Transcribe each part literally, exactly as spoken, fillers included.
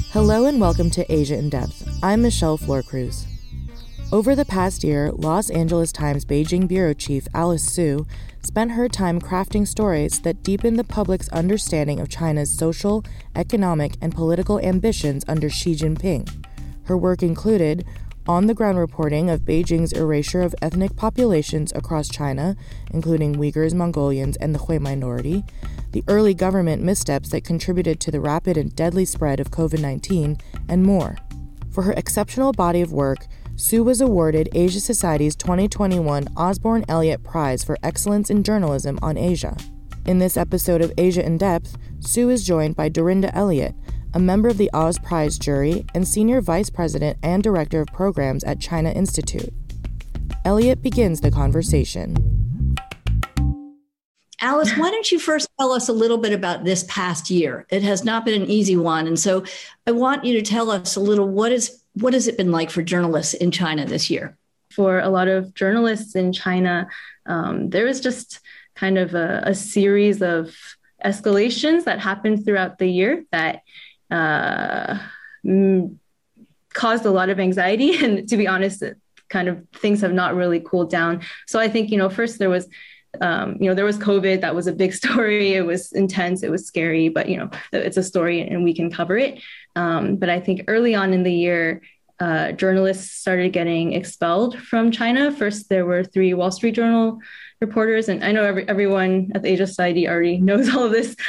Hello and welcome to Asia in Depth. I'm Michelle Florcruz. Over the past year, Los Angeles Times Beijing bureau chief Alice Su spent her time crafting stories that deepen the public's understanding of China's social, economic, and political ambitions under Xi Jinping. Her work included on-the-ground reporting of Beijing's erasure of ethnic populations across China, including Uyghurs, Mongolians, and the Hui minority, the early government missteps that contributed to the rapid and deadly spread of covid nineteen, and more. For her exceptional body of work, Su was awarded Asia Society's twenty twenty-one Osborne Elliott Prize for Excellence in Journalism on Asia. In this episode of Asia in Depth, Su is joined by Dorinda Elliott, a member of the Oz Prize jury and Senior Vice President and Director of Programs at China Institute. Elliott begins the conversation. Alice, why don't you first tell us a little bit about this past year? It has not been an easy one. And so I want you to tell us a little, what is what has it been like for journalists in China this year? For a lot of journalists in China, um, there was just kind of a, a series of escalations that happened throughout the year that uh, m- caused a lot of anxiety. And to be honest, it kind of things have not really cooled down. So I think, you know, first there was Um, you know, there was COVID. That was a big story. It was intense. It was scary, but, you know, it's a story and we can cover it. Um, but I think early on in the year, uh, journalists started getting expelled from China. First, there were three Wall Street Journal reporters. And I know every, everyone at the Asia Society already knows all of this.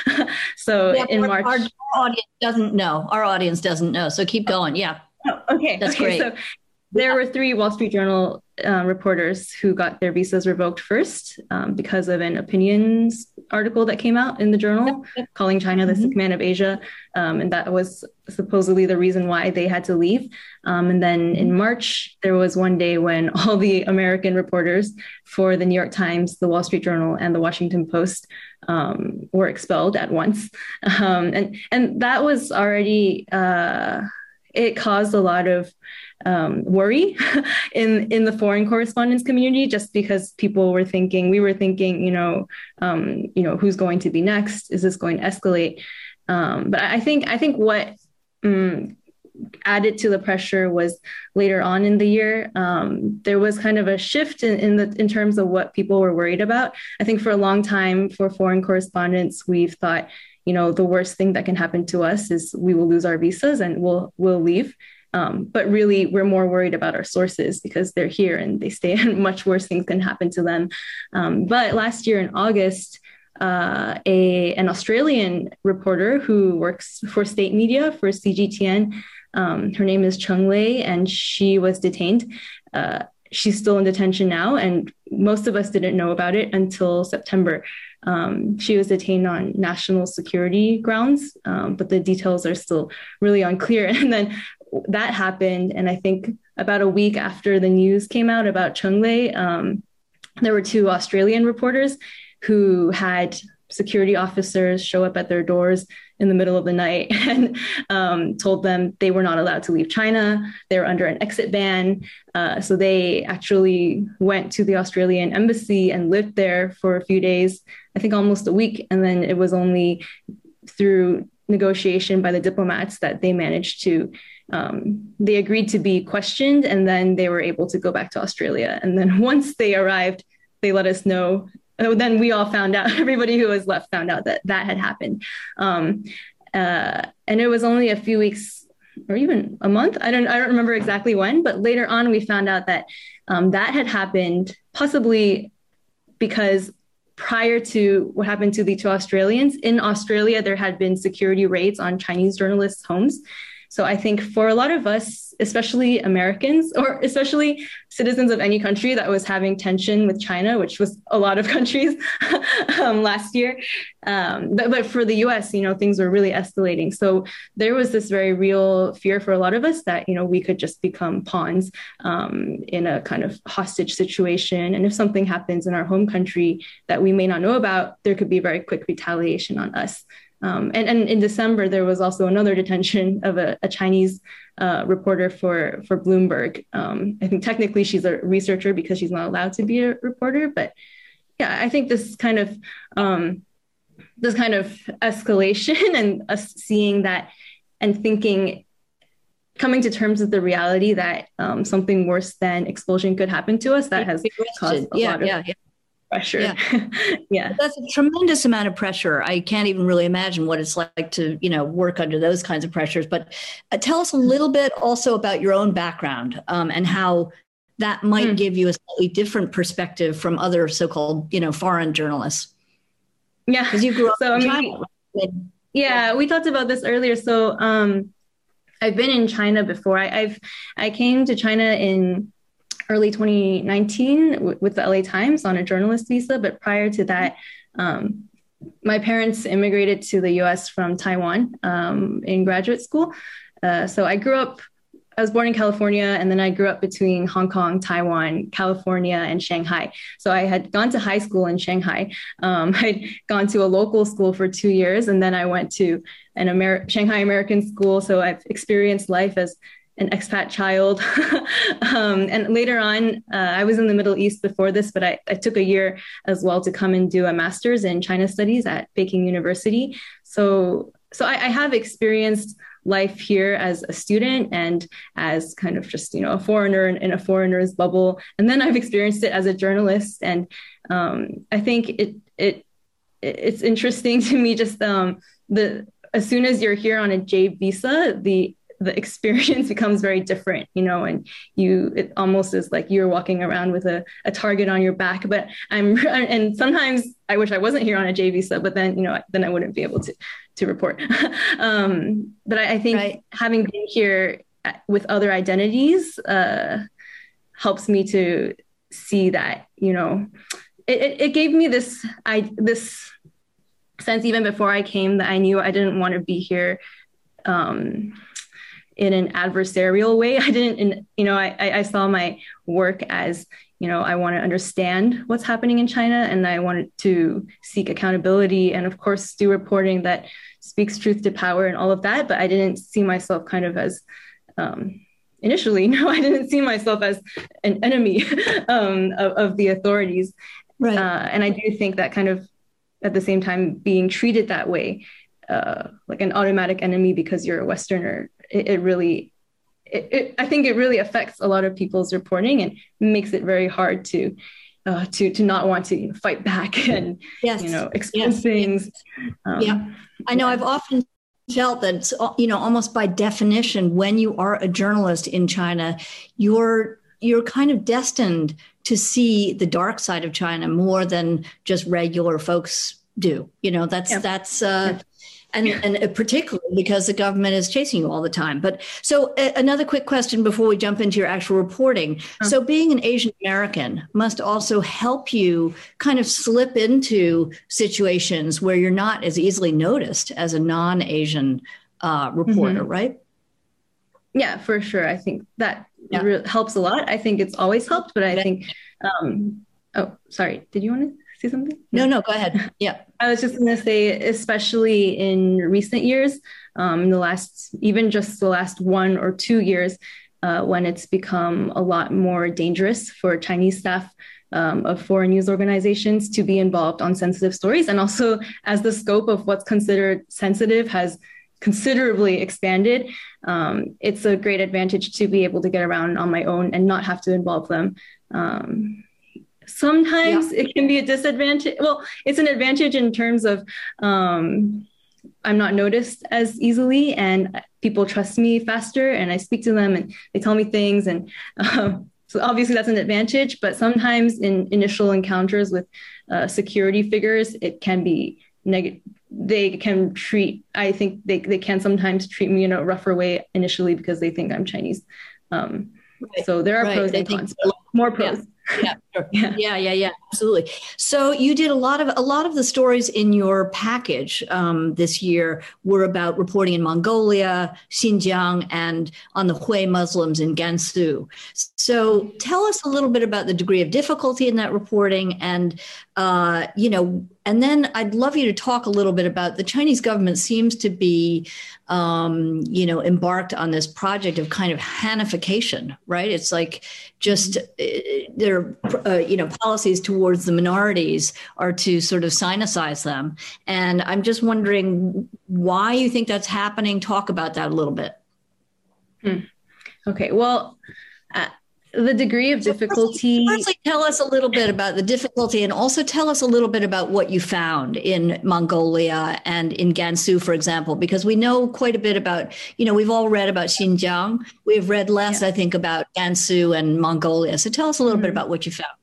so yeah, in our, March. Our audience doesn't know. Our audience doesn't know. So keep going. Yeah. Oh, okay. That's okay, great. So there were three Wall Street Journal uh, reporters who got their visas revoked first um, because of an opinions article that came out in the journal calling China the mm-hmm. sick man of Asia. Um, and that was supposedly the reason why they had to leave. Um, and then in March, there was one day when all the American reporters for the New York Times, the Wall Street Journal, and the Washington Post um, were expelled at once. Um, and, and that was already, uh, it caused a lot of Um, worry in, in the foreign correspondence community, just because people were thinking, we were thinking, you know, um, you know, who's going to be next? Is this going to escalate? Um, but I think, I think what um, added to the pressure was later on in the year, um, there was kind of a shift in, in the in terms of what people were worried about. I think for a long time for foreign correspondents, we've thought, you know, the worst thing that can happen to us is we will lose our visas and we'll we'll leave. Um, but really, we're more worried about our sources because they're here and they stay and much worse things can happen to them. Um, but last year in August, uh, a an Australian reporter who works for state media for C G T N, um, her name is Cheng Lei, and she was detained. Uh, she's still in detention now, and most of us didn't know about it until September. Um, she was detained on national security grounds, um, but the details are still really unclear. And then that happened. And I think about a week after the news came out about Cheng Lei, um, there were two Australian reporters who had security officers show up at their doors in the middle of the night and um, told them they were not allowed to leave China. They were under an exit ban. Uh, so they actually went to the Australian embassy and lived there for a few days, I think almost a week. And then it was only through negotiation by the diplomats that they managed to Um, they agreed to be questioned, and then they were able to go back to Australia. And then once they arrived, they let us know. Oh, then we all found out, everybody who was left found out that that had happened. Um, uh, and it was only a few weeks or even a month. I don't, I don't remember exactly when, but later on we found out that um, that had happened possibly because prior to what happened to the two Australians, in Australia, there had been security raids on Chinese journalists' homes. So I think for a lot of us, especially Americans, or especially citizens of any country that was having tension with China, which was a lot of countries um, last year, um, but, but for the U S, you know, things were really escalating. So there was this very real fear for a lot of us that, you know, we could just become pawns um, in a kind of hostage situation. And if something happens in our home country that we may not know about, there could be very quick retaliation on us. Um, and, and in December, there was also another detention of a, a Chinese uh, reporter for, for Bloomberg. Um, I think technically she's a researcher because she's not allowed to be a reporter. But yeah, I think this kind of um, this kind of escalation and us seeing that and thinking coming to terms with the reality that um, something worse than expulsion could happen to us, that has caused a yeah, lot of yeah, yeah. pressure. Yeah. yeah. That's a tremendous amount of pressure. I can't even really imagine what it's like to, you know, work under those kinds of pressures. But uh, tell us a little bit also about your own background um, and how that might mm. give you a slightly different perspective from other so-called, you know, foreign journalists. Yeah. Because you grew up so, in I mean, China. Yeah, we talked about this earlier. So um, I've been in China before. I, I've I came to China in early twenty nineteen w- with the L A Times on a journalist visa. But prior to that, um, my parents immigrated to the U S from Taiwan um, in graduate school. Uh, so I grew up, I was born in California, and then I grew up between Hong Kong, Taiwan, California, and Shanghai. So I had gone to high school in Shanghai. Um, I'd gone to a local school for two years, and then I went to an Amer- Shanghai American school. So I've experienced life as an expat child. um, and later on, uh, I was in the Middle East before this, but I, I took a year as well to come and do a master's in China studies at Peking University. So, so I, I have experienced life here as a student and as kind of just, you know, a foreigner in, in a foreigner's bubble. And then I've experienced it as a journalist. And um, I think it, it, it's interesting to me just um, the, as soon as you're here on a J visa, the the experience becomes very different, you know, and you, it almost is like you're walking around with a, a target on your back. But I'm, and sometimes I wish I wasn't here on a J visa, but then, you know, then I wouldn't be able to, to report. um, but I, I think right. having been here with other identities uh, helps me to see that, you know, it, it, it gave me this, I, this sense even before I came that I knew I didn't want to be here um, in an adversarial way. I didn't, in, you know, I, I saw my work as, you know, I want to understand what's happening in China, and I wanted to seek accountability and, of course, do reporting that speaks truth to power and all of that. But I didn't see myself kind of as, um, initially, no, I didn't see myself as an enemy um, of, of the authorities. Right. Uh, and I do think that kind of at the same time being treated that way, uh, like an automatic enemy because you're a Westerner, it, it really, it, it, I think it really affects a lot of people's reporting and makes it very hard to, uh, to, to not want to you know, fight back and, yes. you know, expose yes. things. Um, yeah. I know yeah. I've often felt that, you know, almost by definition, when you are a journalist in China, you're, you're kind of destined to see the dark side of China more than just regular folks do. You know, that's, yeah. that's, uh, yeah. And, and particularly because the government is chasing you all the time. But so uh, another quick question before we jump into your actual reporting. Uh-huh. So being an Asian American must also help you kind of slip into situations where you're not as easily noticed as a non-Asian uh, reporter, mm-hmm. right? Yeah, for sure. I think that yeah. re- helps a lot. I think it's always helped, but I yeah. think, um, oh, sorry. Did you want to say something? No, no, go ahead. Yeah. I was just going to say, especially in recent years, um, the last, even just the last one or two years, uh, when it's become a lot more dangerous for Chinese staff um, of foreign news organizations to be involved on sensitive stories. And also as the scope of what's considered sensitive has considerably expanded, um, it's a great advantage to be able to get around on my own and not have to involve them. Um, Sometimes yeah. it can be a disadvantage. Well, it's an advantage in terms of um, I'm not noticed as easily and people trust me faster and I speak to them and they tell me things. And um, so obviously that's an advantage. But sometimes in initial encounters with uh, security figures, it can be negative. They can treat, I think they, they can sometimes treat me in a rougher way initially because they think I'm Chinese. Um, right. So there are right. pros they and cons, more pros. Yeah. Yeah, sure. yeah, yeah, yeah, yeah, absolutely. So you did a lot of a lot of the stories in your package um, this year were about reporting in Mongolia, Xinjiang, and on the Hui Muslims in Gansu. So tell us a little bit about the degree of difficulty in that reporting, and uh, you know, and then I'd love you to talk a little bit about the Chinese government seems to be, um, you know, embarked on this project of kind of Hanification, right? It's like just uh, their, uh, you know, policies towards the minorities are to sort of sinicize them. And I'm just wondering why you think that's happening. Talk about that a little bit. Hmm. Okay, well, uh, the degree of difficulty. So firstly, tell us a little bit about the difficulty, and also tell us a little bit about what you found in Mongolia and in Gansu, for example, because we know quite a bit about, you know, we've all read about Xinjiang. We've read less, yeah. I think, about Gansu and Mongolia. So tell us a little mm-hmm. bit about what you found.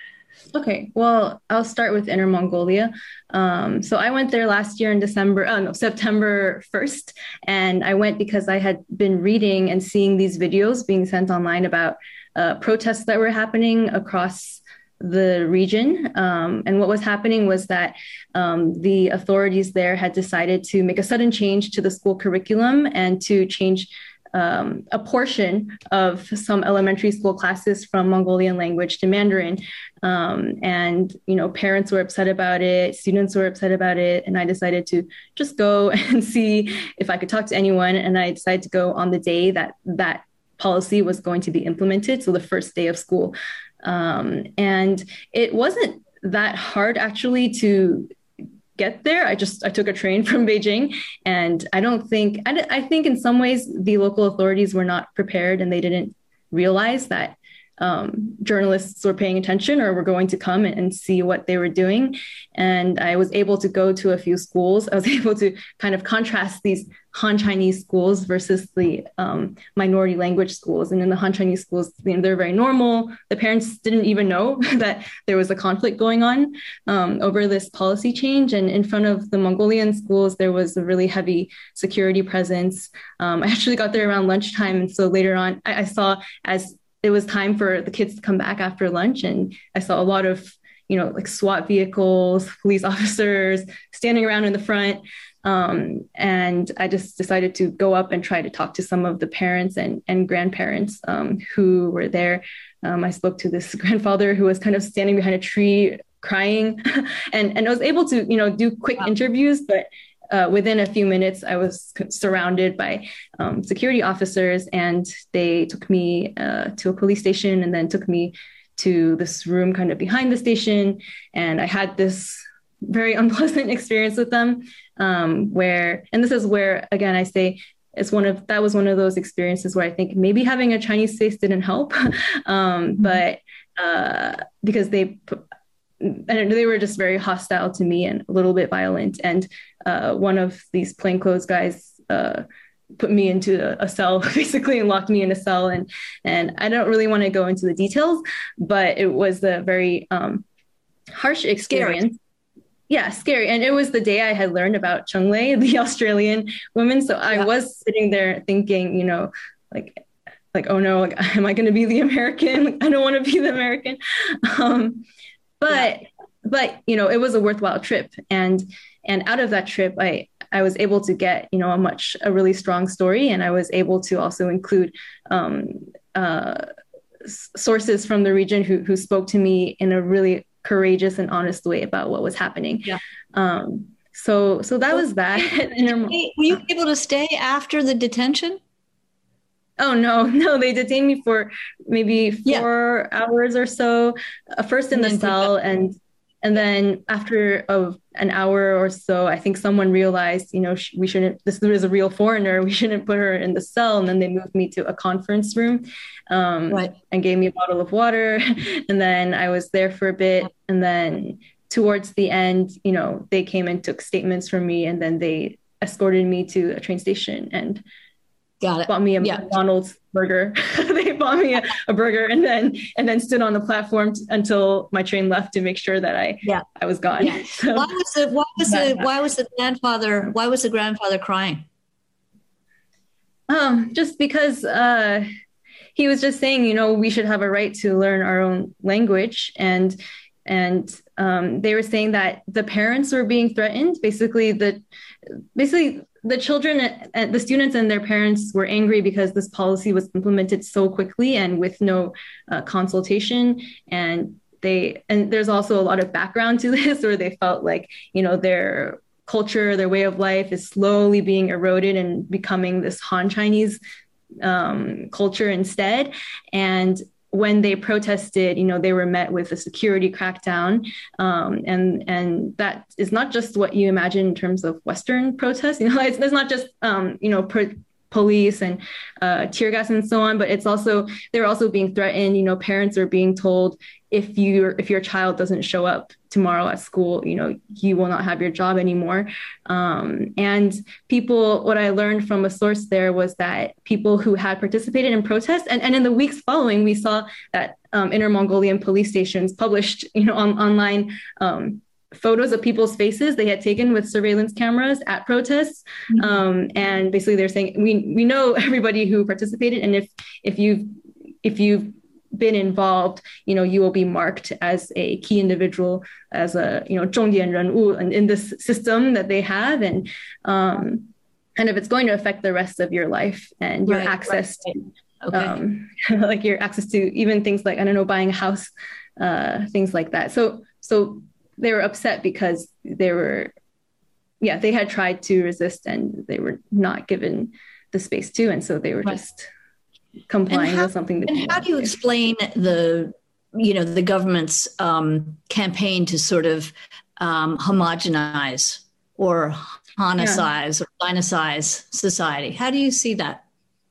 Okay, well, I'll start with Inner Mongolia. Um, so I went there last year in December, oh no, September first. And I went because I had been reading and seeing these videos being sent online about uh, protests that were happening across the region. Um, and what was happening was that um, the authorities there had decided to make a sudden change to the school curriculum and to change Um, a portion of some elementary school classes from Mongolian language to Mandarin. Um, and, you know, parents were upset about it, students were upset about it. And I decided to just go and see if I could talk to anyone. And I decided to go on the day that that policy was going to be implemented. So the first day of school. Um, and it wasn't that hard actually to get there. I just, I took a train from Beijing, and I don't think, I, I think in some ways the local authorities were not prepared, and they didn't realize that um, journalists were paying attention or were going to come and, and see what they were doing. And I was able to go to a few schools. I was able to kind of contrast these Han Chinese schools versus the um, minority language schools. And in the Han Chinese schools, you know, they're very normal. The parents didn't even know that there was a conflict going on um, over this policy change. And in front of the Mongolian schools, there was a really heavy security presence. Um, I actually got there around lunchtime. And so later on, I, I saw as it was time for the kids to come back after lunch, and I saw a lot of, you know, like SWAT vehicles, police officers standing around in the front. Um, and I just decided to go up and try to talk to some of the parents and, and grandparents um, who were there. Um, I spoke to this grandfather who was kind of standing behind a tree crying, and, and I was able to, you know, do quick wow. interviews, but Uh, within a few minutes, I was surrounded by um, security officers, and they took me uh, to a police station and then took me to this room kind of behind the station. And I had this very unpleasant experience with them um, where, and this is where, again, I say it's one of, that was one of those experiences where I think maybe having a Chinese face didn't help, um, but uh, because they and they were just very hostile to me and a little bit violent. And uh, one of these plainclothes guys uh, put me into a, a cell, basically, and locked me in a cell. And and I don't really want to go into the details, but it was a very um, harsh experience. Scary. Yeah, scary. And it was the day I had learned about Cheng Lei, the Australian woman. So I yeah. was sitting there thinking, you know, like, like, oh no, like, am I going to be the American? Like, I don't want to be the American. Um, But, yeah. but, you know, it was a worthwhile trip. And, and out of that trip, I, I was able to get, you know, a much, a really strong story. And I was able to also include um, uh, sources from the region who, who spoke to me in a really courageous and honest way about what was happening. Yeah. Um, so, so that was that. Were you able to stay after the detention? Oh, no, no, they detained me for maybe four yeah. hours or so, uh, first in and the cell. And and then after uh, an hour or so, I think someone realized, you know, sh- we shouldn't, this is a real foreigner, we shouldn't put her in the cell. And then they moved me to a conference room um, right. and gave me a bottle of water. And then I was there for a bit. And then towards the end, you know, they came and took statements from me, and then they escorted me to a train station and Got it. bought me a yeah. McDonald's burger. They bought me a, a burger and then and then stood on the platform t- until my train left to make sure that I yeah. I was gone. Yeah. So, why was the why was the why was the grandfather why was the grandfather crying? Um, just because uh, he was just saying, you know, we should have a right to learn our own language, and and um, they were saying that the parents were being threatened. Basically, the basically. The children and the students and their parents were angry because this policy was implemented so quickly and with no uh, consultation. And they, and there's also a lot of background to this, where they felt like, you know, their culture, their way of life is slowly being eroded and becoming this Han Chinese um, culture instead. And when they protested, you know, they were met with a security crackdown. Um, and and that is not just what you imagine in terms of Western protests. You know, it's, it's not just, um, you know, pro- police and uh, tear gas and so on. But it's also, they're also being threatened. You know, parents are being told, if you if your child doesn't show up tomorrow at school, you know, you will not have your job anymore. Um, and people, what I learned from a source there was that people who had participated in protests, and, and in the weeks following, we saw that um, Inner Mongolian police stations published, you know, on, online um, photos of people's faces they had taken with surveillance cameras at protests. Mm-hmm. Um, and basically they're saying, we we know everybody who participated. And if if you've, if you've been involved, you know, you will be marked as a key individual, as a, you know, 重点人物 in, in this system that they have. And um, kind of, it's going to affect the rest of your life and your right, access right, right. to, okay. um, like your access to even things like, I don't know, buying a house, uh, things like that. So, so they were upset because they were, yeah, they had tried to resist and they were not given the space to. And so they were right. just complying how, with something. That and how do you explain the, you know, the government's um, campaign to sort of um, homogenize or Hanicize yeah. or Sinicize society? How do you see that?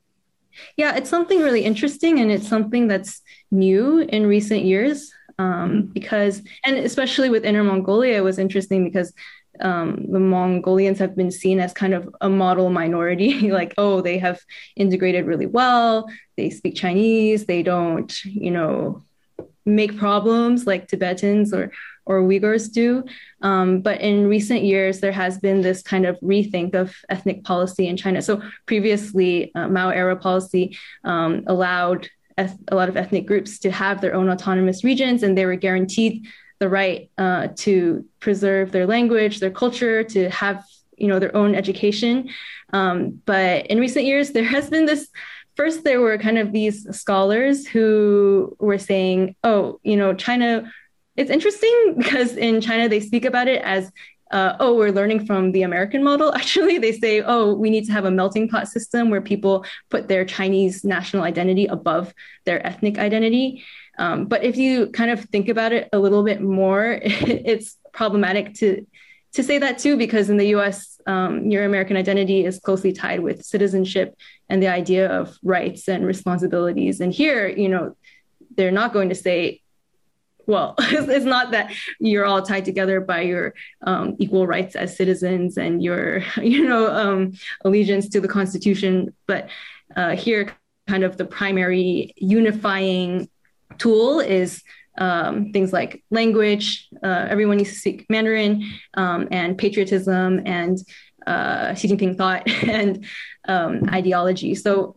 Yeah, it's something really interesting, and it's something that's new in recent years um, because, and especially with Inner Mongolia, it was interesting because Um, the Mongolians have been seen as kind of a model minority, like, oh, they have integrated really well. They speak Chinese. They don't, you know, make problems like Tibetans or or Uyghurs do. Um, but in recent years, there has been this kind of rethink of ethnic policy in China. So previously, uh, Mao era policy um, allowed eth- a lot of ethnic groups to have their own autonomous regions, and they were guaranteed the right uh, to preserve their language, their culture, to have, you know, their own education. Um, but in recent years, there has been this, first there were kind of these scholars who were saying, oh, you know, China, it's interesting because in China, they speak about it as, uh, oh, we're learning from the American model. Actually, they say, oh, we need to have a melting pot system where people put their Chinese national identity above their ethnic identity. Um, but if you kind of think about it a little bit more, it's problematic to to say that too, because in the U S, um, your American identity is closely tied with citizenship and the idea of rights and responsibilities. And here, you know, they're not going to say, well, it's not that you're all tied together by your um, equal rights as citizens and your, you know, um, allegiance to the Constitution, but uh, here, kind of the primary unifying tool is um, things like language. Uh, everyone needs to speak Mandarin, um, and patriotism and uh, Xi Jinping thought and um, ideology. So,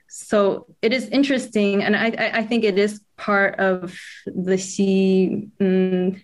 so it is interesting, and I, I think it is part of the Xi um,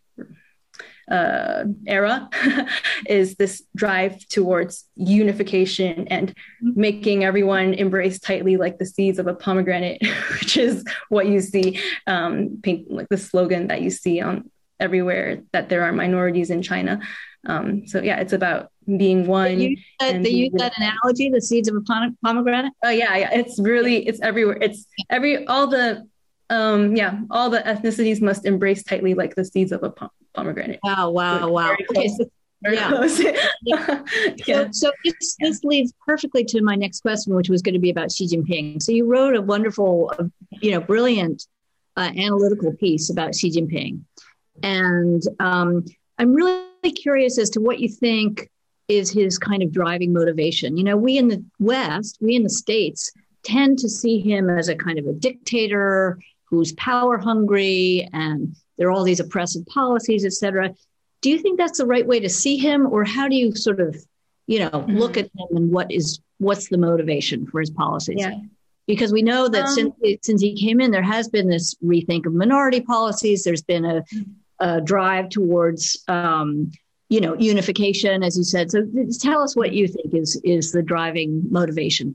uh, era is this drive towards unification and making everyone embrace tightly like the seeds of a pomegranate, which is what you see, um, paint, like the slogan that you see on everywhere, that there are minorities in China. Um, so yeah, it's about being one. They use that, they use that analogy, the seeds of a pomegranate? Oh yeah, yeah, it's really, it's everywhere. It's every, all the, um, yeah, all the ethnicities must embrace tightly like the seeds of a pom- pomegranate. Wow, wow, wow. Okay, so, yeah. yeah. yeah. So, so this, this leads perfectly to my next question, which was going to be about Xi Jinping. So you wrote a wonderful, uh, you know, brilliant uh, analytical piece about Xi Jinping. And um, I'm really curious as to what you think is his kind of driving motivation. You know, we in the West, we in the States tend to see him as a kind of a dictator who's power hungry, and there are all these oppressive policies, et cetera. Do you think that's the right way to see him, or how do you sort of, you know, mm-hmm. look at him and what is what's the motivation for his policies? Yeah. Because we know that um, since since he came in, there has been this rethink of minority policies. There's been a, a drive towards, um, you know, unification, as you said. So tell us what you think is is the driving motivation.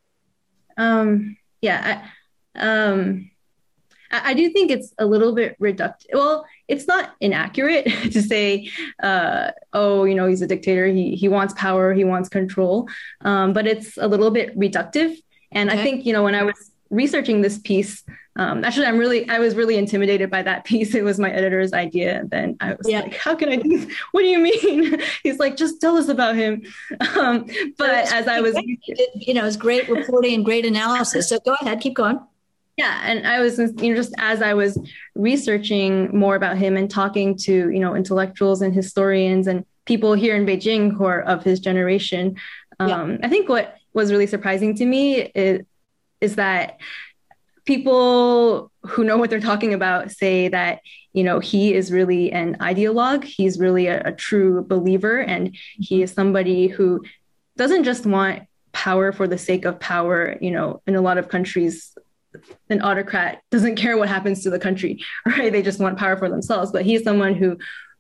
Um, yeah, I, um, I, I do think it's a little bit reductive. Well, it's not inaccurate to say, uh, oh, you know, he's a dictator. He he wants power. He wants control. Um, but it's a little bit reductive. And okay. I think, you know, when I was researching this piece, um, actually, I'm really, I was really intimidated by that piece. It was my editor's idea. And then I was yeah. like, how can I do this? What do you mean? He's like, just tell us about him. Um, but as I was, you know, it's great reporting and great analysis. So go ahead, keep going. Yeah. And I was, you know, just as I was researching more about him and talking to, you know, intellectuals and historians and people here in Beijing who are of his generation, um, yeah. I think what was really surprising to me is, is that people who know what they're talking about say that, you know, he is really an ideologue. He's really a, a true believer. And he is somebody who doesn't just want power for the sake of power. You know, in a lot of countries, an autocrat doesn't care what happens to the country, right? They just want power for themselves. But he's someone who,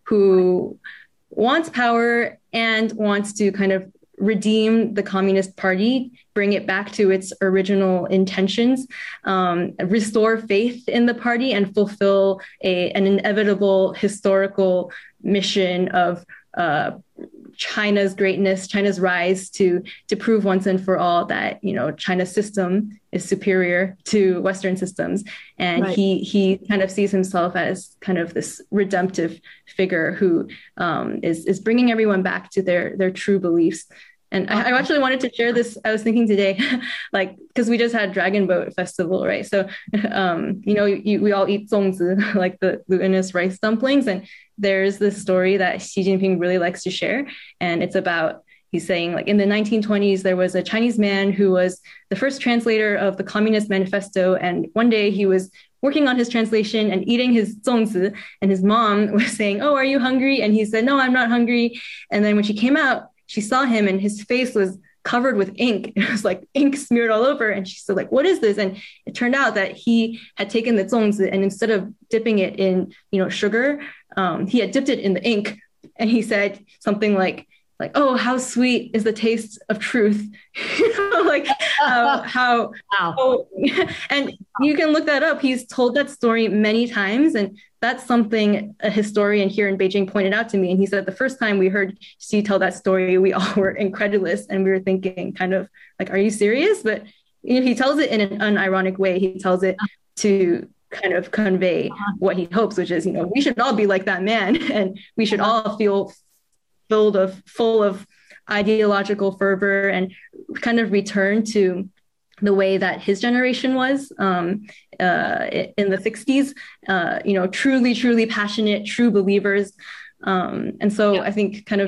who wants power and wants to kind of redeem the Communist Party, bring it back to its original intentions, um, restore faith in the party, and fulfill a, an inevitable historical mission of uh, China's greatness, China's rise, to to prove once and for all that, you know, China's system is superior to Western systems. And right. he he kind of sees himself as kind of this redemptive figure who um, is is bringing everyone back to their their true beliefs. And I, I actually wanted to share this. I was thinking today, like, because we just had Dragon Boat Festival, right? So, um, you know, you, we all eat zongzi, like the glutinous rice dumplings. And there's this story that Xi Jinping really likes to share. And it's about, he's saying, like, in the nineteen twenties, there was a Chinese man who was the first translator of the Communist Manifesto. And one day he was working on his translation and eating his zongzi. And his mom was saying, "Oh, are you hungry?" And he said, "No, I'm not hungry." And then when she came out, she saw him and his face was covered with ink. It was like ink smeared all over. And she said, like, "What is this?" And it turned out that he had taken the zongzi and instead of dipping it in, you know, sugar, um, he had dipped it in the ink. And he said something like, like, "Oh, how sweet is the taste of truth." You know, like uh, how, wow. how, and you can look that up. He's told that story many times. And that's something a historian here in Beijing pointed out to me. And he said the first time we heard Xi tell that story, we all were incredulous. And we were thinking kind of like, are you serious? But you know, he tells it in an unironic way. He tells it to kind of convey what he hopes, which is, you know, we should all be like that man. And we should all feel filled of full of ideological fervor and kind of return to the way that his generation was um, uh, in the sixties, uh, you know, truly, truly passionate, true believers. Um, and so yeah. I think kind of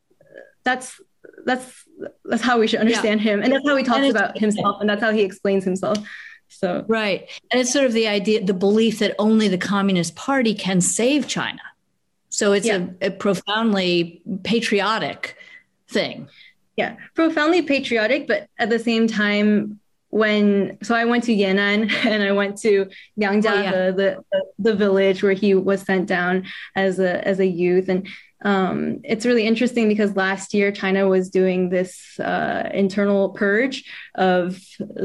that's, that's, that's how we should understand yeah. him. And that's how he talks about himself. And that's how he explains himself. So, right. And it's sort of the idea, the belief that only the Communist Party can save China. So it's yeah. a, a profoundly patriotic thing. Yeah, profoundly patriotic, but at the same time, when, so I went to Yan'an and I went to Liangjia, oh, yeah. the, the the village where he was sent down as a as a youth. And um, it's really interesting because last year China was doing this uh, internal purge of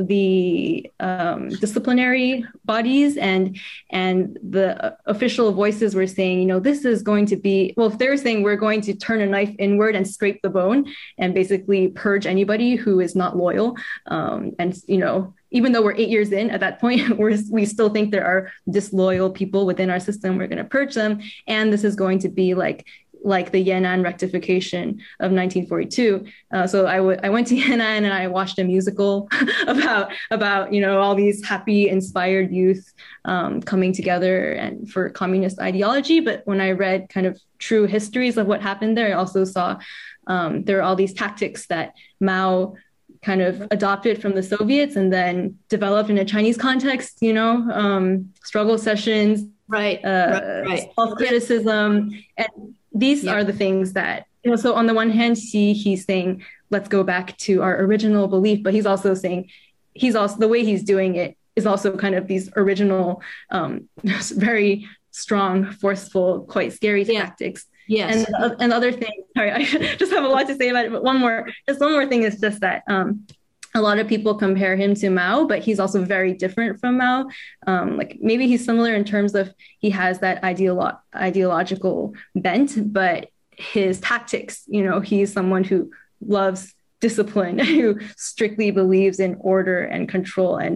the um, disciplinary bodies, and and the official voices were saying, you know, this is going to be, well, if they're saying we're going to turn a knife inward and scrape the bone and basically purge anybody who is not loyal. Um, and, you know, even though we're eight years in at that point, we're, we still think there are disloyal people within our system. We're going to purge them. And this is going to be like, like the Yan'an rectification of nineteen forty-two. Uh, so I, w- I went to Yan'an and I watched a musical about, about, you know, all these happy, inspired youth um, coming together and for communist ideology. But when I read kind of true histories of what happened there, I also saw um, there are all these tactics that Mao kind of adopted from the Soviets and then developed in a Chinese context, you know, um, struggle sessions, right, uh, right, right. self-criticism. And these yeah. are the things that, you know, so on the one hand, Xi, he's saying, let's go back to our original belief, but he's also saying, he's also, the way he's doing it is also kind of these original, um, very strong, forceful, quite scary yeah. tactics. Yes. And, uh, and other things, sorry, I just have a lot to say about it, but one more, just one more thing is just that um, a lot of people compare him to Mao, but he's also very different from Mao. Um, like maybe he's similar in terms of he has that ideolo- ideological bent, but his tactics, you know, he's someone who loves discipline, who strictly believes in order and control and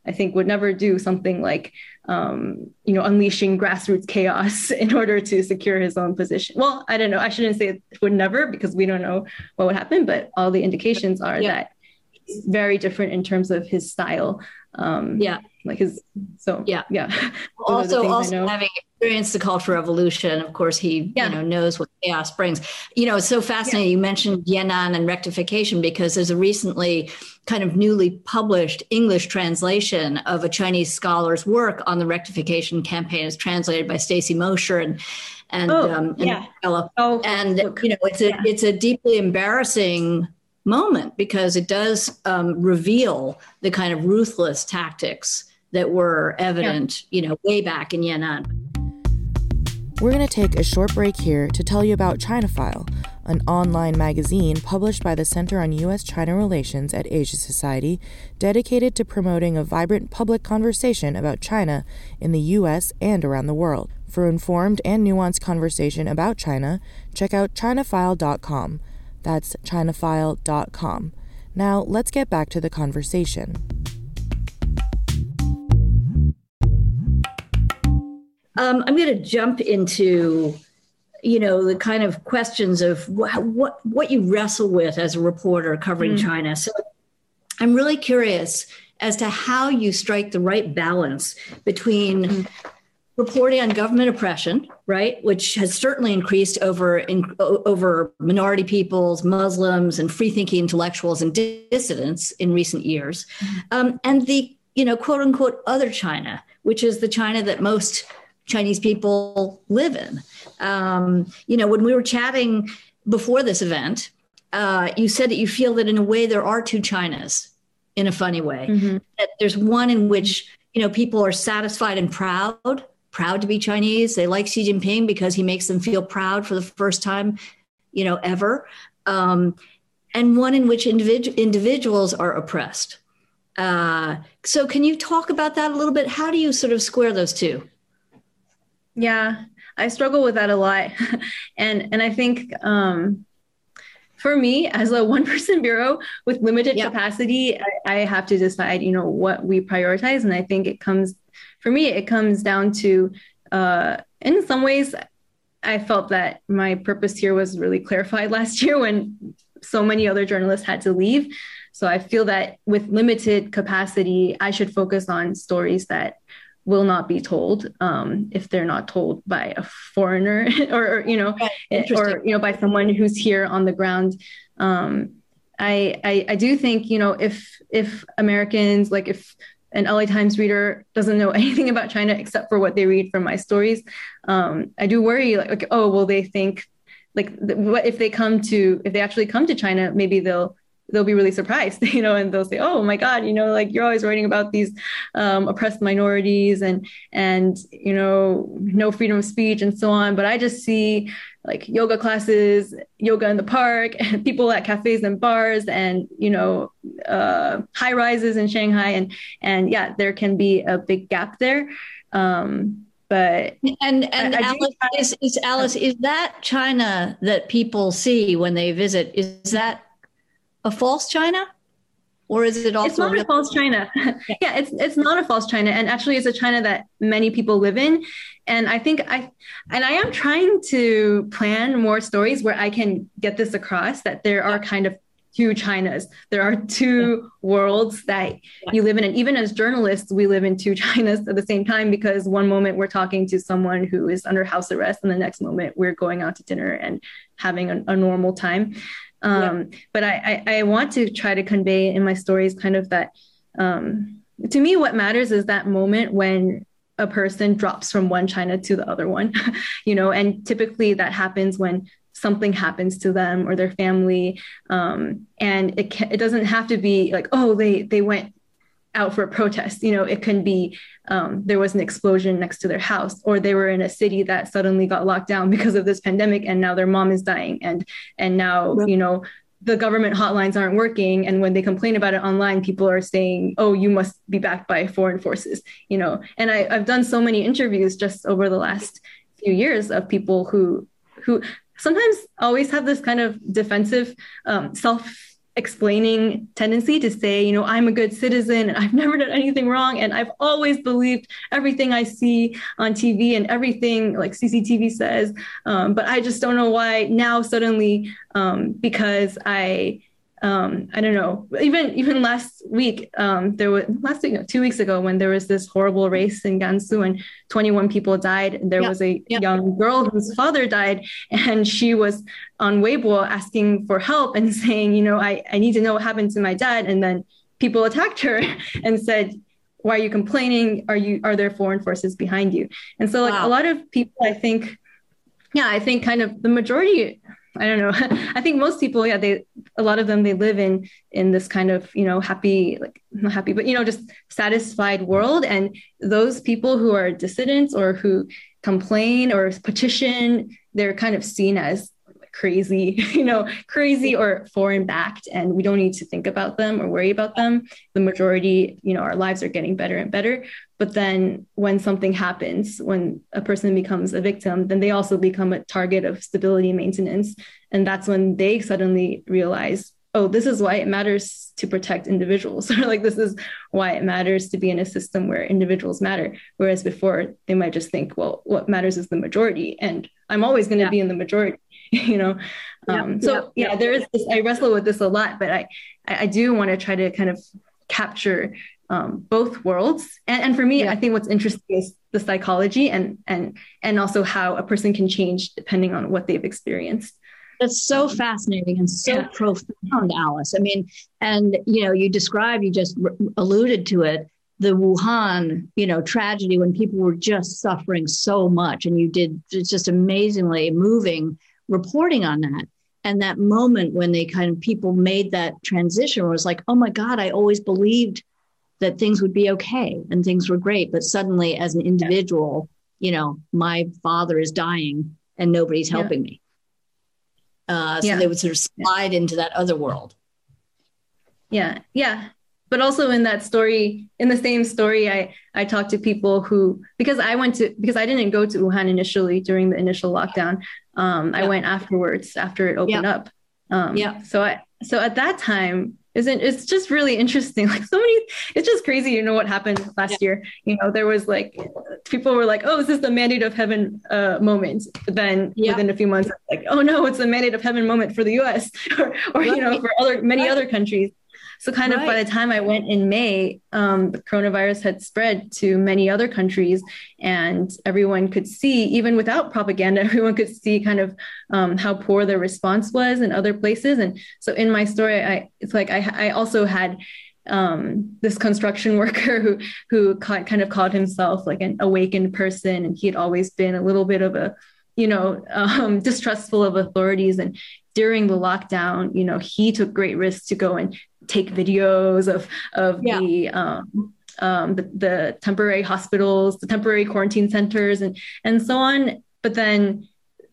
I think would never do something like, um, you know, unleashing grassroots chaos in order to secure his own position. Well, I don't know. I shouldn't say it would never, because we don't know what would happen, but all the indications are yeah. that he's very different in terms of his style. Um, yeah. Like his, so yeah. Yeah. Also, also having experienced the Cultural Revolution, of course, he yeah. you know knows what chaos brings. You know, it's so fascinating. Yeah. You mentioned Yan'an and rectification, because there's a recently kind of newly published English translation of a Chinese scholar's work on the rectification campaign. It's translated by Stacy Mosher and and oh, um, yeah. and, oh, and you know it's a yeah. it's a deeply embarrassing moment, because it does um, reveal the kind of ruthless tactics that were evident, yeah. you know, way back in Yan'an. We're going to take a short break here to tell you about Chinafile, an online magazine published by the Center on U S China Relations at Asia Society, dedicated to promoting a vibrant public conversation about China in the U S and around the world. For informed and nuanced conversation about China, check out Chinafile dot com. That's Chinafile dot com. Now, let's get back to the conversation. Um, I'm going to jump into, you know, the kind of questions of wh- what what you wrestle with as a reporter covering mm. China. So I'm really curious as to how you strike the right balance between mm. reporting on government oppression, right, which has certainly increased over in, over minority peoples, Muslims, and free-thinking intellectuals and dissidents in recent years, mm. um, and the, you know, quote unquote other China, which is the China that most Chinese people live in. Um, you know, when we were chatting before this event, uh, you said that you feel that in a way there are two Chinas, in a funny way. Mm-hmm. That there's one in which, you know, people are satisfied and proud, proud to be Chinese. They like Xi Jinping because he makes them feel proud for the first time, you know, ever. Um, and one in which individ- individuals are oppressed. Uh, so can you talk about that a little bit? How do you sort of square those two? Yeah, I struggle with that a lot. and and I think um, for me, as a one-person bureau with limited yeah. capacity, I, I have to decide, you know, what we prioritize. And I think it comes, for me, it comes down to, uh, in some ways, I felt that my purpose here was really clarified last year when so many other journalists had to leave. So I feel that with limited capacity, I should focus on stories that will not be told um, if they're not told by a foreigner or, or you know, or, you know, by someone who's here on the ground. Um, I, I, I do think, you know, if, if Americans, like if an L A Times reader doesn't know anything about China except for what they read from my stories, um, I do worry like, like, oh, will they think like, what if they come to, if they actually come to China, maybe they'll, they'll be really surprised, you know, and they'll say, oh my God, you know, like you're always writing about these um, oppressed minorities and, and, you know, no freedom of speech and so on. But I just see like yoga classes, yoga in the park, and people at cafes and bars and, you know, uh, high rises in Shanghai. And, and yeah, there can be a big gap there. Um, But and and I, I Alice, do, is, is Alice, is that China that people see when they visit? Is that a false China, or is it also? It's not a false China. yeah, it's it's not a false China, and actually, it's a China that many people live in. And I think I, and I am trying to plan more stories where I can get this across that there are kind of two Chinas. There are two yeah. worlds that yeah. you live in. And even as journalists, we live in two Chinas at the same time, because one moment we're talking to someone who is under house arrest, and the next moment we're going out to dinner and having a, a normal time. Um, yeah. But I, I, I want to try to convey in my stories kind of that, um, to me, what matters is that moment when a person drops from one China to the other one, you know, and typically that happens when something happens to them or their family. Um, and it can, it doesn't have to be like, oh, they, they went out for a protest. You know, it can be, um, there was an explosion next to their house, or they were in a city that suddenly got locked down because of this pandemic, and now their mom is dying. And, and now, yeah. you know, the government hotlines aren't working. And when they complain about it online, people are saying, oh, you must be backed by foreign forces, you know. And I, I've done so many interviews just over the last few years of people who, who sometimes always have this kind of defensive um, self explaining tendency to say, you know, I'm a good citizen and I've never done anything wrong. And I've always believed everything I see on T V and everything like C C T V says. Um, but I just don't know why now suddenly, um, because I, um, I don't know, even even last week, um, there was last week, no, two weeks ago, when there was this horrible race in Gansu and twenty-one people died. And there yeah. was a yeah. young girl whose father died, and she was on Weibo asking for help and saying, you know, I, I need to know what happened to my dad. And then people attacked her and said, why are you complaining? Are you, are there foreign forces behind you? And so like wow. a lot of people, I think, yeah, I think kind of the majority, I don't know. I think most people, yeah, they, a lot of them, they live in, in this kind of, you know, happy, like not happy, but, you know, just satisfied world. And those people who are dissidents or who complain or petition, they're kind of seen as crazy, you know, crazy or foreign backed, and we don't need to think about them or worry about them. The majority, you know, our lives are getting better and better. But then when something happens, when a person becomes a victim, then they also become a target of stability maintenance. And that's when they suddenly realize, oh, this is why it matters to protect individuals, or like, this is why it matters to be in a system where individuals matter. Whereas before they might just think, well, what matters is the majority, and I'm always going to yeah. be in the majority. you know, um, yeah, so yeah, yeah, there is this, I wrestle with this a lot, but I, I do want to try to kind of capture um, both worlds. And, and for me, yeah. I think what's interesting is the psychology and, and, and also how a person can change depending on what they've experienced. That's so um, fascinating and so yeah. profound, Alice. I mean, and, you know, you described, you just r- alluded to it, the Wuhan, you know, tragedy when people were just suffering so much, and you did it's just amazingly moving reporting on that. And that moment when they kind of people made that transition was like, oh my God, I always believed that things would be okay and things were great. But suddenly as an individual, yeah. you know, my father is dying and nobody's helping yeah. me. Uh, so yeah. they would sort of slide yeah. into that other world. Yeah. Yeah. But also in that story, in the same story, I, I talked to people who, because I went to, because I didn't go to Wuhan initially during the initial lockdown. Um, I yeah. went afterwards after it opened yeah. up. Um, yeah. So I, so at that time, isn't it's just really interesting. Like so many, it's just crazy. You know what happened last yeah. year? You know, there was like, people were like, oh, is this the mandate of heaven uh, moment? But then yeah. within a few months, like, oh no, it's the mandate of heaven moment for the U S or, or right. you know, for other, many right. other countries. So kind of right. by the time I went in May, um, the coronavirus had spread to many other countries, and everyone could see, even without propaganda, everyone could see kind of um, how poor the response was in other places. And so in my story, I it's like I, I also had um, this construction worker who who ca- kind of called himself like an awakened person, and he had always been a little bit of a, you know, um, distrustful of authorities. And during the lockdown, you know, he took great risks to go and take videos of of yeah. the, um, um, the the temporary hospitals, the temporary quarantine centers, and and so on. But then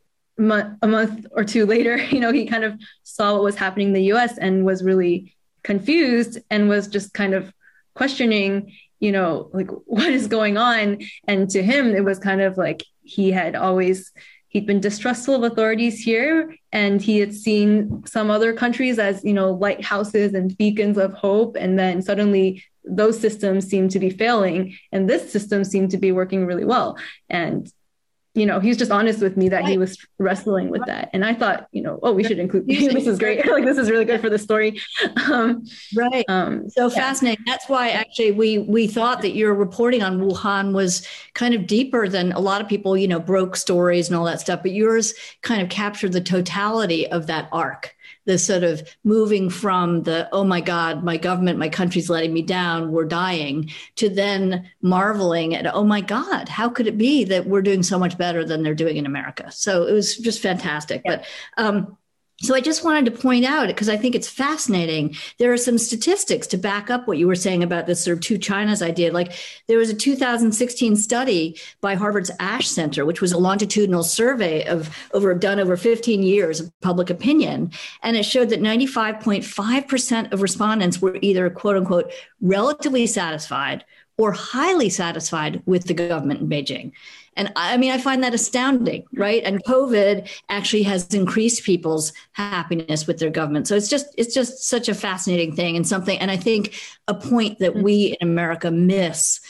mo- a month or two later, you know, he kind of saw what was happening in the U S and was really confused and was just kind of questioning, you know, like what is going on. And to him, it was kind of like he had always He'd been distrustful of authorities here, and he had seen some other countries as, you know, lighthouses and beacons of hope. And then suddenly those systems seemed to be failing, and this system seemed to be working really well. And, you know, he was just honest with me that right. he was wrestling with that. And I thought, you know, oh, we should include, this is great. Like, this is really good for the story. Um, right. Um, so yeah. fascinating. That's why actually we, we thought that your reporting on Wuhan was kind of deeper than a lot of people, you know, broke stories and all that stuff, but yours kind of captured the totality of that arc. The sort of moving from the, oh my God, my government, my country's letting me down, we're dying, to then marveling at, oh my God, how could it be that we're doing so much better than they're doing in America? So it was just fantastic. Yeah. But um, so I just wanted to point out, because I think it's fascinating, there are some statistics to back up what you were saying about this sort of two Chinas idea. Like there was a two thousand sixteen study by Harvard's Ash Center, which was a longitudinal survey of over done over fifteen years of public opinion. And it showed that ninety-five point five percent of respondents were either quote unquote relatively satisfied or highly satisfied with the government in Beijing. And I mean, I find that astounding, right? And COVID actually has increased people's happiness with their government. So it's just it's just such a fascinating thing, and something, and I think a point that we in America miss.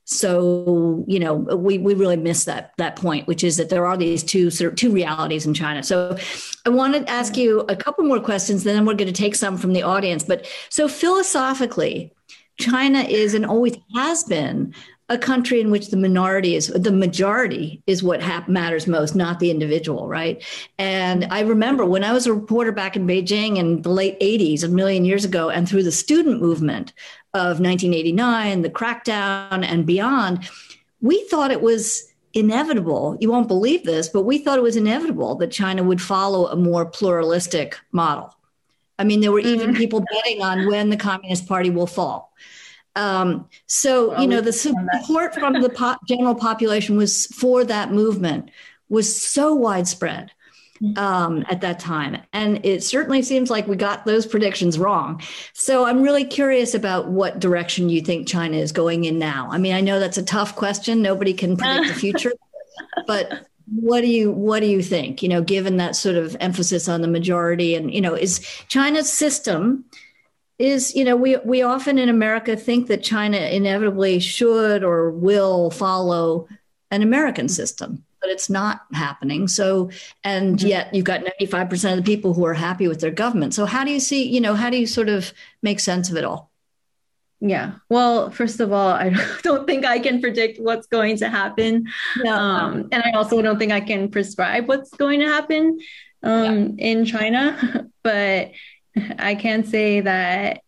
So, you know, we, we really miss that that point, which is that there are these two sort of two realities in China. So I want to ask you a couple more questions, then we're going to take some from the audience. But so philosophically, China is and always has been a country in which the minority is the majority is what hap- matters most, not the individual, right? And I remember when I was a reporter back in Beijing in the late eighties, a million years ago, and through the student movement of nineteen eighty-nine, the crackdown and beyond, we thought it was inevitable. You won't believe this, but we thought it was inevitable that China would follow a more pluralistic model. I mean, there were even people betting on when the Communist Party will fall. Um, so, well, you know, the support from the po- general population was for that movement was so widespread um, at that time. And it certainly seems like we got those predictions wrong. So I'm really curious about what direction you think China is going in now. I mean, I know that's a tough question. Nobody can predict the future, but what do you, what do you think, you know, given that sort of emphasis on the majority and, you know, is China's system is, you know, we, we often in America think that China inevitably should or will follow an American system, but it's not happening. So, and mm-hmm. yet you've got ninety-five percent of the people who are happy with their government. So how do you see, you know, how do you sort of make sense of it all? Yeah. Well, first of all, I don't think I can predict what's going to happen. No. Um, and I also don't think I can prescribe what's going to happen um, yeah. in China. But I can say that,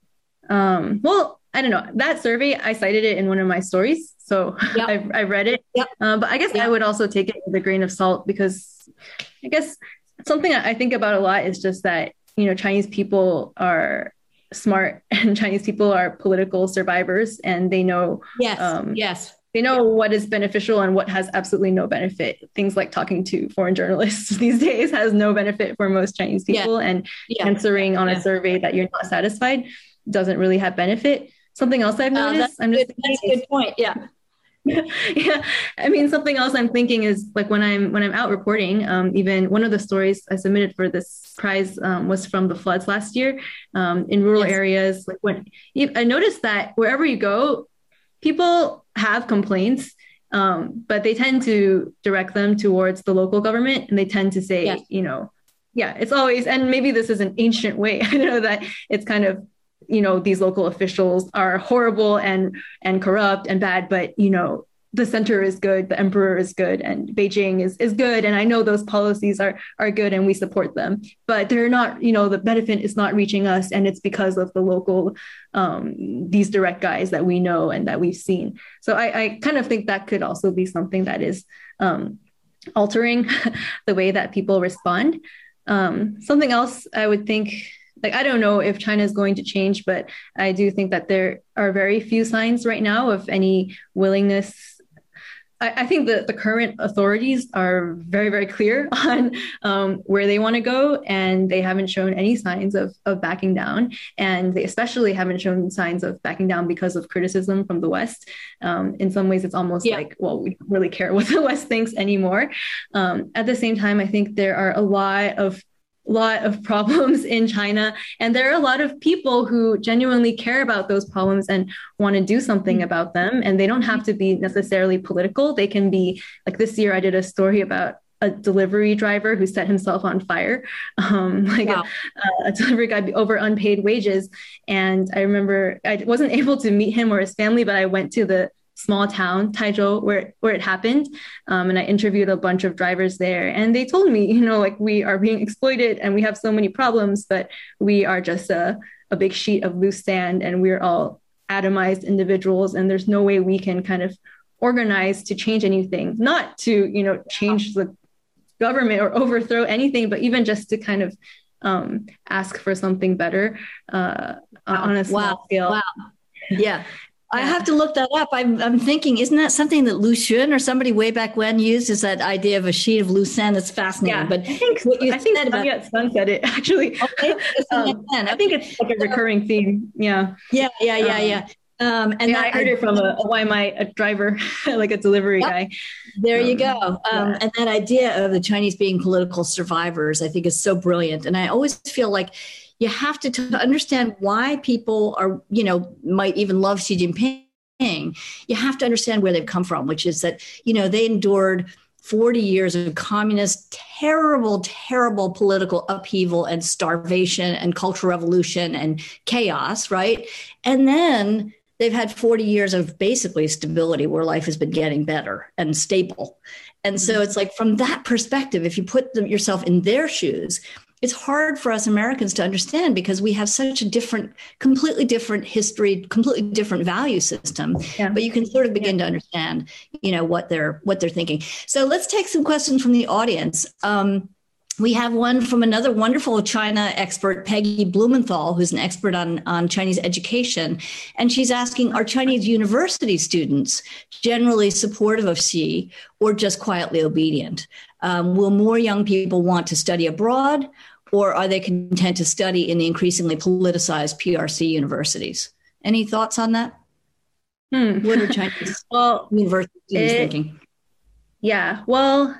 um, well, I don't know, that survey, I cited it in one of my stories. So yep. I, I read it. Yep. Uh, but I guess yep. I would also take it with a grain of salt, because I guess something I think about a lot is just that, you know, Chinese people are smart and Chinese people are political survivors, and they know, yes, um, yes. they know what is beneficial and what has absolutely no benefit. Things like talking to foreign journalists these days has no benefit for most Chinese people. Yeah. And yeah. answering on yeah. a survey that you're not satisfied doesn't really have benefit. Something else I've noticed. Uh, that's I'm good, just that's a good point. Yeah. yeah. I mean, something else I'm thinking is like when I'm when I'm out reporting, um, even one of the stories I submitted for this prize um, was from the floods last year um, in rural yes. areas. Like when I noticed that wherever you go, people have complaints, um, but they tend to direct them towards the local government, and they tend to say, yes. you know, yeah, it's always, and maybe this is an ancient way. I know that it's kind of, you know, these local officials are horrible and and corrupt and bad, but, you know, the center is good, the emperor is good, and Beijing is is good. And I know those policies are are good and we support them, but they're not, you know, the benefit is not reaching us. And it's because of the local, um, these direct guys that we know and that we've seen. So I, I kind of think that could also be something that is um, altering the way that people respond. Um, something else I would think, like, I don't know if China is going to change, but I do think that there are very few signs right now of any willingness. I, I think that the current authorities are very, very clear on um, where they want to go, and they haven't shown any signs of, of backing down. And they especially haven't shown signs of backing down because of criticism from the West. Um, in some ways, it's almost yeah. like, well, we don't really care what the West thinks anymore. Um, at the same time, I think there are a lot of lot of problems in China, and there are a lot of people who genuinely care about those problems and want to do something mm-hmm. about them. And they don't have to be necessarily political. They can be, like, this year I did a story about a delivery driver who set himself on fire, um, like wow. a, a delivery guy over unpaid wages. And I remember I wasn't able to meet him or his family, but I went to the small town, Taizhou, where, where it happened. Um, and I interviewed a bunch of drivers there, and they told me, you know, like, we are being exploited and we have so many problems, but we are just a, a big sheet of loose sand, and we're all atomized individuals. And there's no way we can kind of organize to change anything, not to, you know, change the government or overthrow anything, but even just to kind of um, ask for something better uh, wow. on a small wow. scale. Wow. Yeah. I have to look that up. I'm, I'm thinking, isn't that something that Lu Xun or somebody way back when used, is that idea of a sheet of loose sand? That's fascinating. Yeah, but I think what you I think Sun Yat-sen said it, actually. Okay. um, I think it's like a recurring theme. Yeah. Yeah, yeah, yeah, um, yeah. Um, and yeah, that, I heard I, it from a, a Y M I a driver, like a delivery yep. guy. There um, you go. Um, yeah. And that idea of the Chinese being political survivors, I think is so brilliant. And I always feel like you have to, to understand why people are, you know, might even love Xi Jinping. You have to understand where they've come from, which is that, you know, they endured forty years of communist, terrible, terrible political upheaval and starvation and cultural revolution and chaos, right? And then they've had forty years of basically stability where life has been getting better and stable. And mm-hmm. so it's like, from that perspective, if you put them, yourself in their shoes, it's hard for us Americans to understand because we have such a different, completely different history, completely different value system. Yeah. But you can sort of begin yeah. to understand, you know, what they're what they're thinking. So let's take some questions from the audience. Um, we have one from another wonderful China expert, Peggy Blumenthal, who's an expert on, on Chinese education. And she's asking, are Chinese university students generally supportive of Xi or just quietly obedient? Um, will more young people want to study abroad, or are they content to study in the increasingly politicized P R C universities? Any thoughts on that? Hmm. What are Chinese well, university students it, thinking? Yeah, well,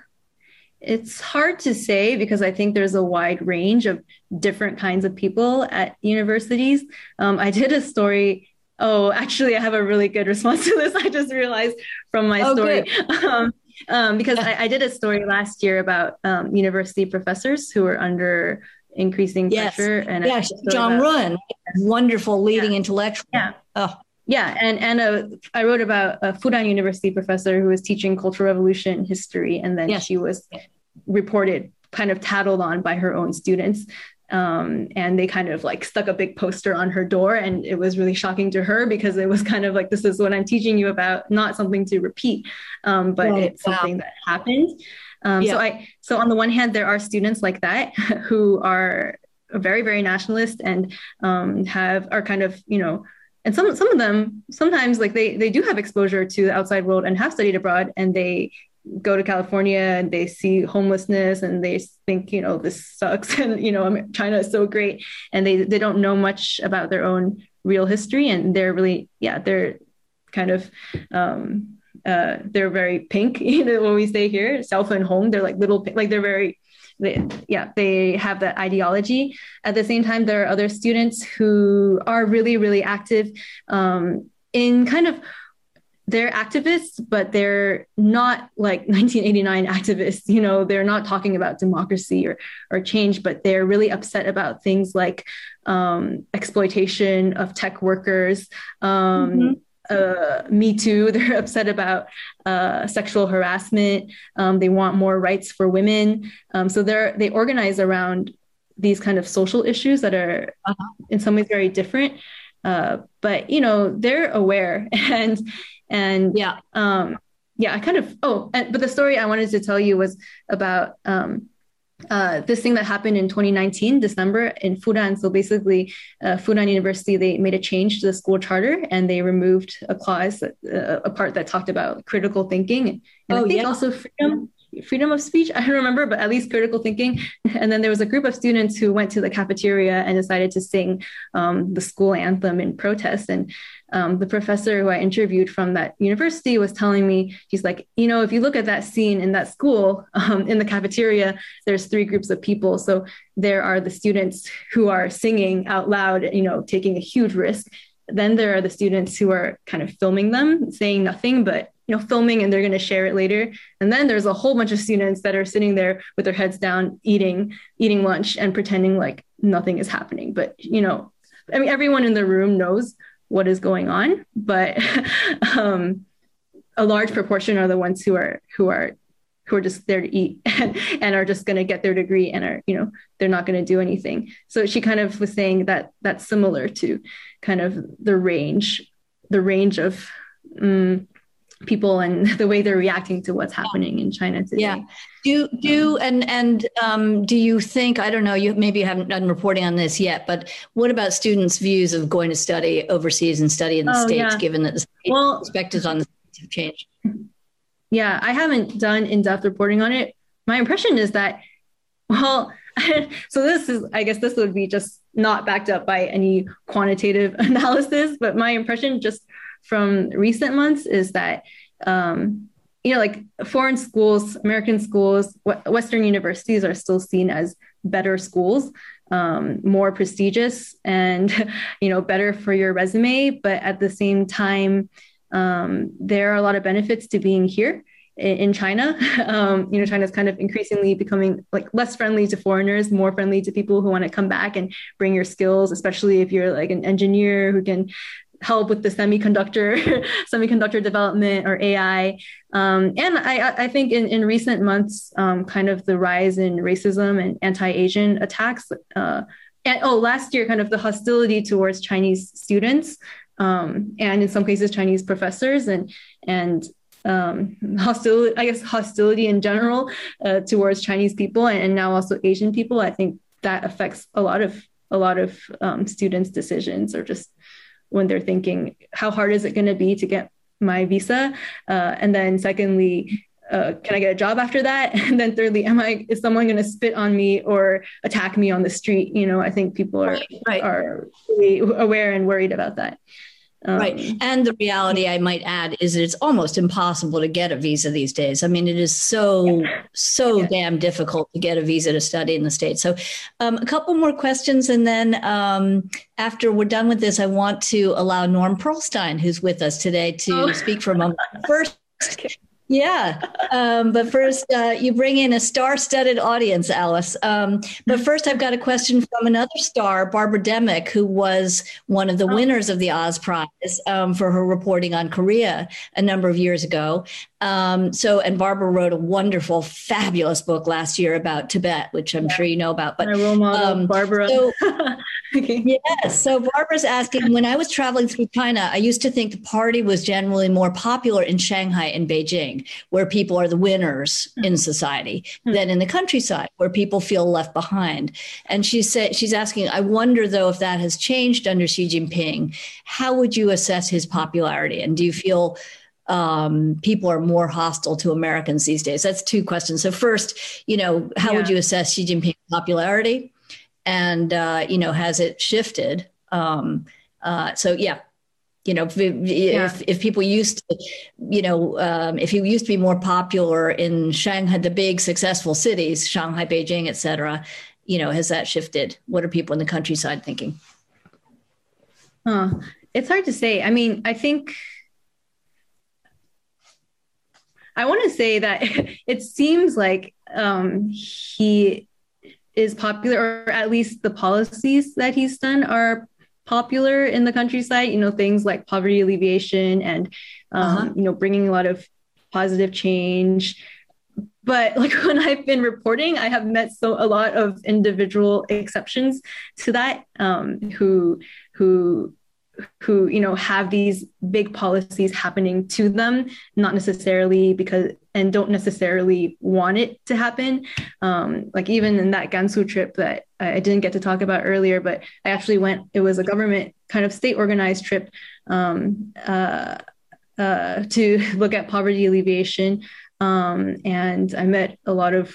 it's hard to say because I think there's a wide range of different kinds of people at universities. Um, I did a story. Oh, actually, I have a really good response to this. I just realized from my oh, story. Um, um, because I, I did a story last year about um, university professors who are under increasing yes. pressure. And yes, John Run, wonderful leading yeah. intellectual. Yeah. Oh. Yeah, and and uh, I wrote about a Fudan University professor who was teaching Cultural Revolution history, and then yes. she was reported kind of tattled on by her own students. Um, and they kind of like stuck a big poster on her door, and it was really shocking to her because it was kind of like, this is what I'm teaching you about, not something to repeat, um, but right. it's something wow. that happened. Um, yeah. So I, so on the one hand, there are students like that who are very, very nationalist and um, have are kind of, you know, and some some of them sometimes like they they do have exposure to the outside world and have studied abroad, and they go to California and they see homelessness and they think, you know, this sucks and, you know, China is so great, and they they don't know much about their own real history, and they're really yeah they're kind of um uh they're very pink, you know, when we say here, South and home, they're like little like they're very They, yeah, they have that ideology. At the same time, there are other students who are really, really active um, in kind of, they're activists, but they're not like nineteen eighty-nine activists. You know, they're not talking about democracy or or change, but they're really upset about things like um, exploitation of tech workers. Um, mm-hmm. Uh, Me Too. They're upset about uh, sexual harassment. Um, they want more rights for women. Um, so they're they organize around these kind of social issues that are uh-huh. in some ways very different. Uh, but you know, they're aware and and yeah, um, yeah. I kind of oh, and, but the story I wanted to tell you was about. Um, Uh, this thing that happened in twenty nineteen, December in Fudan. So basically, uh, Fudan University, they made a change to the school charter and they removed a clause, that, uh, a part that talked about critical thinking. And oh, I think yeah. also freedom, freedom of speech. I don't remember, but at least critical thinking. And then there was a group of students who went to the cafeteria and decided to sing um, the school anthem in protest. And Um, the professor who I interviewed from that university was telling me, he's like, you know, if you look at that scene in that school, um, in the cafeteria, there's three groups of people. So there are the students who are singing out loud, you know, taking a huge risk. Then there are the students who are kind of filming them, saying nothing, but, you know, filming, and they're going to share it later. And then there's a whole bunch of students that are sitting there with their heads down, eating, eating lunch and pretending like nothing is happening. But, you know, I mean, everyone in the room knows what is going on, but um, a large proportion are the ones who are who are who are just there to eat and, and are just going to get their degree and are, you know, they're not going to do anything. So she kind of was saying that that's similar to kind of the range, the range of um, people and the way they're reacting to what's happening in China today. Yeah. Do do and and um, do you think, I don't know, you maybe you haven't done reporting on this yet, but what about students' views of going to study overseas and study in the oh, States, yeah. given that the well, perspectives on the States have changed? Yeah, I haven't done in-depth reporting on it. My impression is that, well, so this is, I guess this would be just not backed up by any quantitative analysis, but my impression just from recent months is that, um, you know, like foreign schools, American schools, Western universities are still seen as better schools, um, more prestigious and, you know, better for your resume. But at the same time, um, there are a lot of benefits to being here in China. Um, you know, China's kind of increasingly becoming like less friendly to foreigners, more friendly to people who want to come back and bring your skills, especially if you're like an engineer who can help with the semiconductor, semiconductor development or A I. Um, and I, I think in, in recent months, um, kind of the rise in racism and anti-Asian attacks. Uh, and oh, last year, kind of the hostility towards Chinese students, um, and in some cases, Chinese professors, and and um, hostility, I guess, hostility in general uh, towards Chinese people, and, and now also Asian people. I think that affects a lot of a lot of um, students' decisions, or just when they're thinking, how hard is it going to be to get my visa? Uh, and then secondly, uh, can I get a job after that? And then thirdly, am I, is someone going to spit on me or attack me on the street? You know, I think people are, right, right. are really aware and worried about that. Um, right. And the reality, I might add, is that it's almost impossible to get a visa these days. I mean, it is so, yeah. so yeah. damn difficult to get a visa to study in the States. So um, a couple more questions. And then um, after we're done with this, I want to allow Norm Pearlstein, who's with us today, to oh. speak for a moment. First, okay. Yeah. Um, but first, uh, you bring in a star-studded audience, Alice. Um, but first, I've got a question from another star, Barbara Demick, who was one of the winners of the Oz Prize um, for her reporting on Korea a number of years ago. Um, so, and Barbara wrote a wonderful, fabulous book last year about Tibet, which I'm yeah. sure you know about. But my role model, um, Barbara. So, okay. Yes. So Barbara's asking, when I was traveling through China, I used to think the party was generally more popular in Shanghai and Beijing, where people are the winners in society, mm-hmm. than in the countryside, where people feel left behind. And she said, she's asking, I wonder, though, if that has changed under Xi Jinping. How would you assess his popularity? And do you feel um, people are more hostile to Americans these days? That's two questions. So first, you know, how yeah. would you assess Xi Jinping's popularity? And, uh, you know, has it shifted? Um, uh, so, yeah. You know, if, yeah. if if people used to, you know, um, if he used to be more popular in Shanghai, the big successful cities, Shanghai, Beijing, et cetera, you know, has that shifted? What are people in the countryside thinking? Huh. It's hard to say. I mean, I think I want to say that it seems like um, he is popular, or at least the policies that he's done are popular in the countryside, you know, things like poverty alleviation and, um, uh-huh. you know, bringing a lot of positive change. But like when I've been reporting, I have met so a lot of individual exceptions to that, um, who, who, who, you know, have these big policies happening to them, not necessarily because, and don't necessarily want it to happen. Um, like even in that Gansu trip that I didn't get to talk about earlier, but I actually went, it was a government kind of state organized trip um, uh, uh, to look at poverty alleviation. Um, and I met a lot of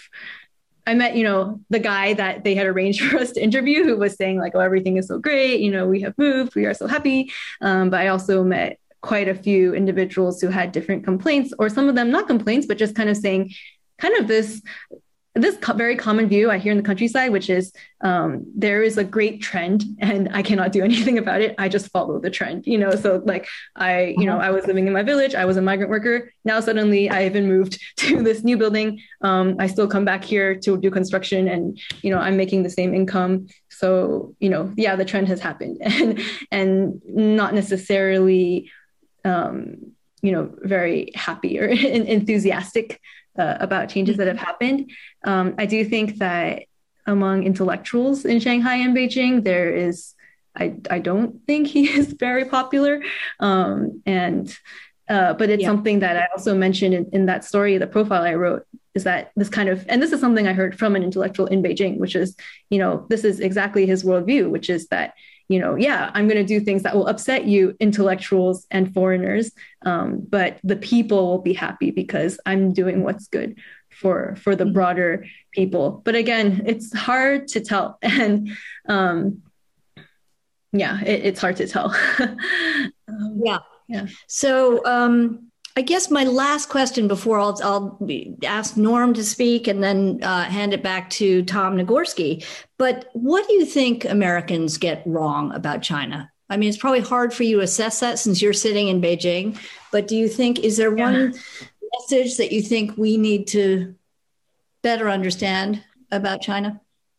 I met, you know, the guy that they had arranged for us to interview, who was saying like, oh, everything is so great. You know, we have moved, we are so happy. Um, but I also met quite a few individuals who had different complaints, or some of them not complaints, but just kind of saying kind of this this co- very common view I hear in the countryside, which is um, there is a great trend and I cannot do anything about it. I just follow the trend, you know? So like I, you know, I was living in my village. I was a migrant worker. Now suddenly I have been moved to this new building. Um, I still come back here to do construction and, you know, I'm making the same income. So, you know, yeah, the trend has happened and, and not necessarily, um, you know, very happy or enthusiastic Uh, about changes that have happened. Um, I do think that among intellectuals in Shanghai and Beijing, there is, I, I don't think he is very popular. Um, and, uh, but it's yeah. something that I also mentioned in, in that story, the profile I wrote, is that this kind of, and this is something I heard from an intellectual in Beijing, which is, you know, this is exactly his worldview, which is that, you know, yeah, I'm going to do things that will upset you, intellectuals and foreigners, um, but the people will be happy because I'm doing what's good for for the broader people. But again, it's hard to tell, and um, yeah, it, it's hard to tell. um, yeah. Yeah. So um, I guess my last question before I'll, I'll ask Norm to speak and then uh, hand it back to Tom Nagorski. But what do you think Americans get wrong about China? I mean, it's probably hard for you to assess that since you're sitting in Beijing. But do you think, is there yeah. one message that you think we need to better understand about China?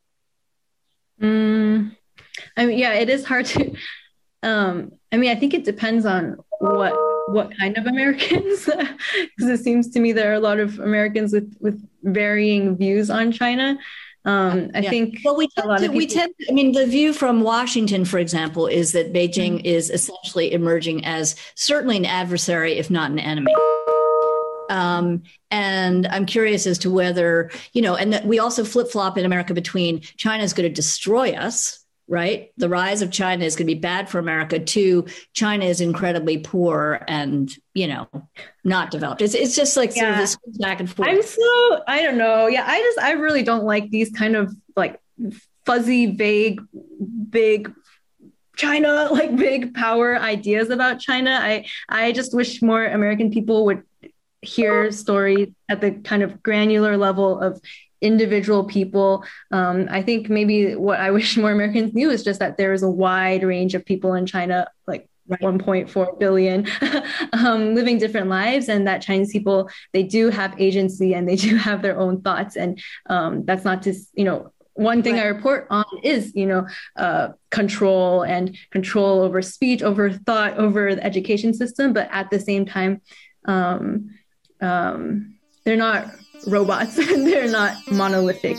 Mm, I mean, yeah, it is hard to. Um, I mean, I think it depends on what what kind of Americans, because it seems to me there are a lot of Americans with, with varying views on China. Um, I yeah. think well, we tend, to, people... we tend I mean, the view from Washington, for example, is that Beijing mm-hmm. is essentially emerging as certainly an adversary, if not an enemy. Um, and I'm curious as to whether, you know, and that we also flip flop in America between China is going to destroy us, right? The rise of China is going to be bad for America, to China is incredibly poor and, you know, not developed. It's it's just like yeah. sort of this back and forth. I'm so, I don't know. Yeah, I just, I really don't like these kind of like fuzzy, vague, big China, like big power ideas about China. I, I just wish more American people would hear stories at the kind of granular level of individual people. Um, I think maybe what I wish more Americans knew is just that there is a wide range of people in China, like right. one point four billion, um, living different lives, and that Chinese people, they do have agency and they do have their own thoughts. And um, that's not just, you know, one thing right. I report on is, you know, uh, control and control over speech, over thought, over the education system. But at the same time, um, um, they're not robots and they're not monolithic.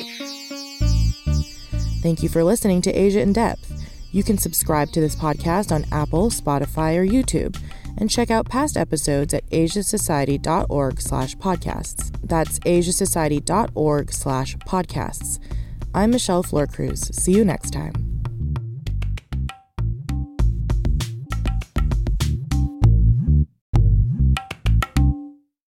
Thank you for listening to Asia in Depth. You can subscribe to this podcast on Apple, Spotify, or YouTube, and check out past episodes at asiasociety.org slash podcasts. That's asiasociety.org slash podcasts. I'm Michelle Florcruz. See you next time.